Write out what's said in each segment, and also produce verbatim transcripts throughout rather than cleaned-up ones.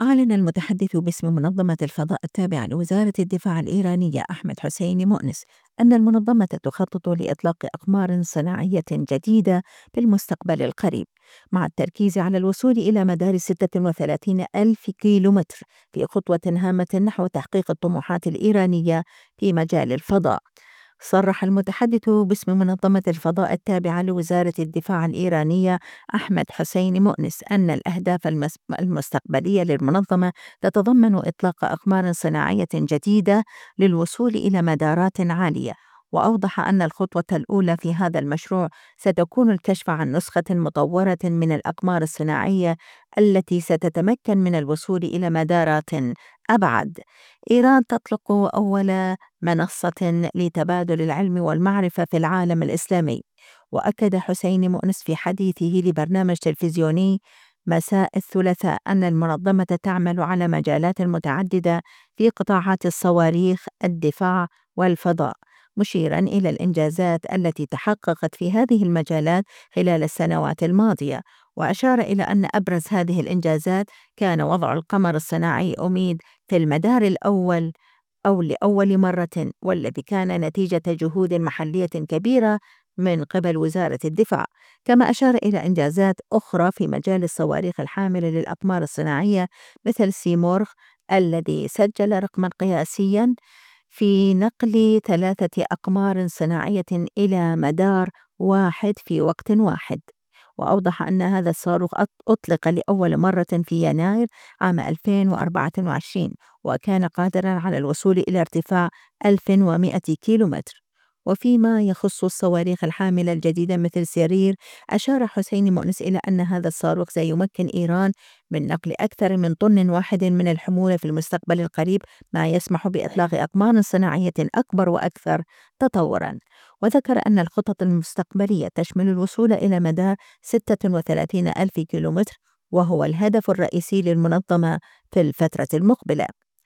أعلن المتحدث باسم منظمة الفضاء التابعة لوزارة الدفاع الإيرانية أحمد حسيني مؤنس أن المنظمة تخطط لإطلاق أقمار صناعية جديدة في المستقبل القريب، مع التركيز على الوصول إلى مدار ستة وثلاثين ألف كيلومتر في خطوة هامة نحو تحقيق الطموحات الإيرانية في مجال الفضاء. صرح المتحدث باسم منظمة الفضاء التابعة لوزارة الدفاع الإيرانية أحمد حسين مؤنس أن الأهداف المس- المستقبلية للمنظمة تتضمن إطلاق أقمار صناعية جديدة للوصول إلى مدارات عالية. وأوضح أن الخطوة الأولى في هذا المشروع ستكون الكشف عن نسخة مطورة من الأقمار الصناعية التي ستتمكن من الوصول إلى مدارات أبعد. إيران تطلق أول منصة لتبادل العلم والمعرفة في العالم الإسلامي. وأكد حسين مؤنس في حديثه لبرنامج تلفزيوني مساء الثلاثاء أن المنظمة تعمل على مجالات متعددة في قطاعات الصواريخ، الدفاع والفضاء، مشيرا إلى الإنجازات التي تحققت في هذه المجالات خلال السنوات الماضية. وأشار إلى أن أبرز هذه الإنجازات كان وضع القمر الصناعي أميد في المدار الأول أو لأول مرة، والذي كان نتيجة جهود محلية كبيرة من قبل وزارة الدفاع. كما أشار إلى إنجازات أخرى في مجال الصواريخ الحاملة للأقمار الصناعية مثل سيمورغ الذي سجل رقما قياسيا في نقل ثلاثة أقمار صناعية إلى مدار واحد في وقت واحد. وأوضح أن هذا الصاروخ أط- أطلق لأول مرة في يناير عام ألفين وأربعة وعشرين، وكان قادرا على الوصول إلى ارتفاع ألف ومائة كيلومتر. وفيما يخص الصواريخ الحاملة الجديدة مثل سيرير، أشار حسين مؤنس إلى أن هذا الصاروخ سيمكن إيران من نقل أكثر من طن واحد من الحمولة في المستقبل القريب، ما يسمح بإطلاق أقمار صناعية أكبر وأكثر تطورا. وذكر أن الخطط المستقبلية تشمل الوصول إلى مدار ستة وثلاثين ألف كيلومتر، وهو الهدف الرئيسي للمنظمة في الفترة المقبلة.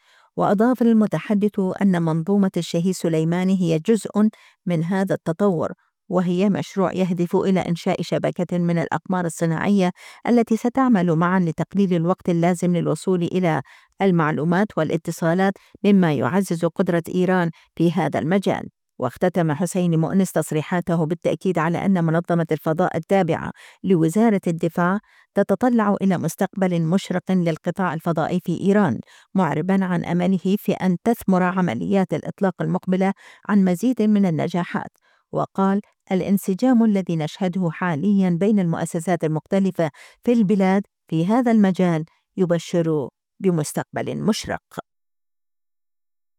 وأضاف المتحدث أن منظومة الشهيد سليماني هي جزء من هذا التطور، وهي مشروع يهدف إلى إنشاء شبكة من الأقمار الصناعية التي ستعمل معا لتقليل الوقت اللازم للوصول إلى المعلومات والاتصالات، مما يعزز قدرة إيران في هذا المجال. واختتم حسين مؤنس تصريحاته بالتأكيد على أن منظمة الفضاء التابعة لوزارة الدفاع تتطلع إلى مستقبل مشرق للقطاع الفضائي في إيران، معربا عن أمله في أن تثمر عمليات الإطلاق المقبلة عن مزيد من النجاحات. وقال: الانسجام الذي نشهده حاليا بين المؤسسات المختلفة في البلاد في هذا المجال يبشر بمستقبل مشرق.